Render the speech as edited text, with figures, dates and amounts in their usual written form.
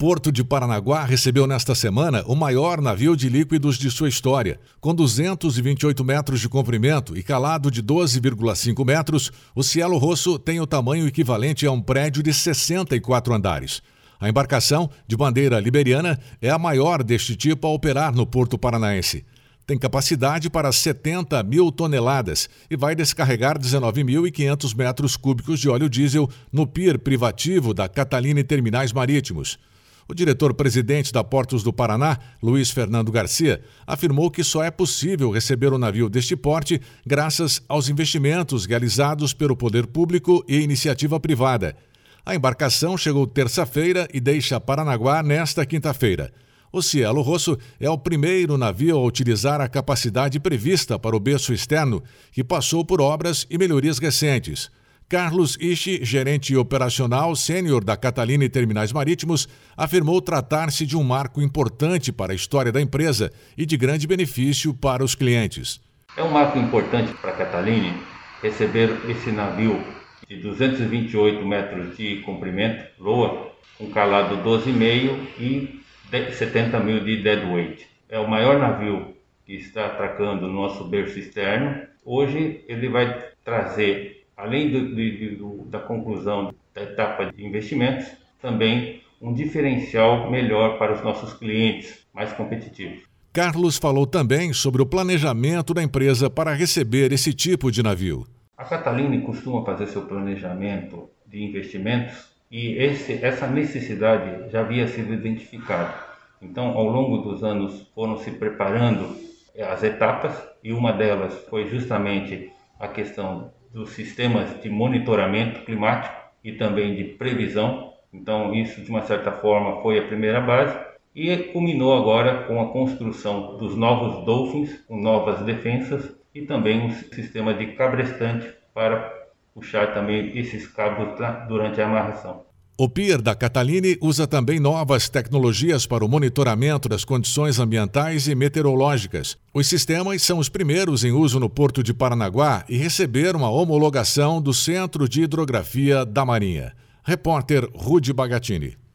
Porto de Paranaguá recebeu nesta semana o maior navio de líquidos de sua história. Com 228 metros de comprimento e calado de 12,5 metros, o Cielo Rosso tem o tamanho equivalente a um prédio de 64 andares. A embarcação, de bandeira liberiana, é a maior deste tipo a operar no Porto Paranaense. Tem capacidade para 70 mil toneladas e vai descarregar 19.500 metros cúbicos de óleo diesel no pier privativo da Catalina Terminais Marítimos. O diretor-presidente da Portos do Paraná, Luiz Fernando Garcia, afirmou que só é possível receber um navio deste porte graças aos investimentos realizados pelo poder público e iniciativa privada. A embarcação chegou terça-feira e deixa Paranaguá nesta quinta-feira. O Cielo Rosso é o primeiro navio a utilizar a capacidade prevista para o berço externo, que passou por obras e melhorias recentes. Carlos Ishi, gerente operacional sênior da Catalina Terminais Marítimos, afirmou tratar-se de um marco importante para a história da empresa e de grande benefício para os clientes. É um marco importante para a Catalina receber esse navio de 228 metros de comprimento, proa, com calado 12,5 e 70 mil de deadweight. É o maior navio que está atracando o nosso berço externo. Hoje ele vai trazer, além da conclusão da etapa de investimentos, também um diferencial melhor para os nossos clientes, mais competitivos. Carlos falou também sobre o planejamento da empresa para receber esse tipo de navio. A Catalina costuma fazer seu planejamento de investimentos e essa necessidade já havia sido identificada. Então, ao longo dos anos, foram se preparando as etapas e uma delas foi justamente a questão dos sistemas de monitoramento climático e também de previsão. Então, isso, de uma certa forma, foi a primeira base e culminou agora com a construção dos novos Dolphins, com novas defensas e também um sistema de cabrestante para puxar também esses cabos durante a amarração. O pier da Catalina usa também novas tecnologias para o monitoramento das condições ambientais e meteorológicas. Os sistemas são os primeiros em uso no Porto de Paranaguá e receberam a homologação do Centro de Hidrografia da Marinha. Repórter Rudy Bagatini.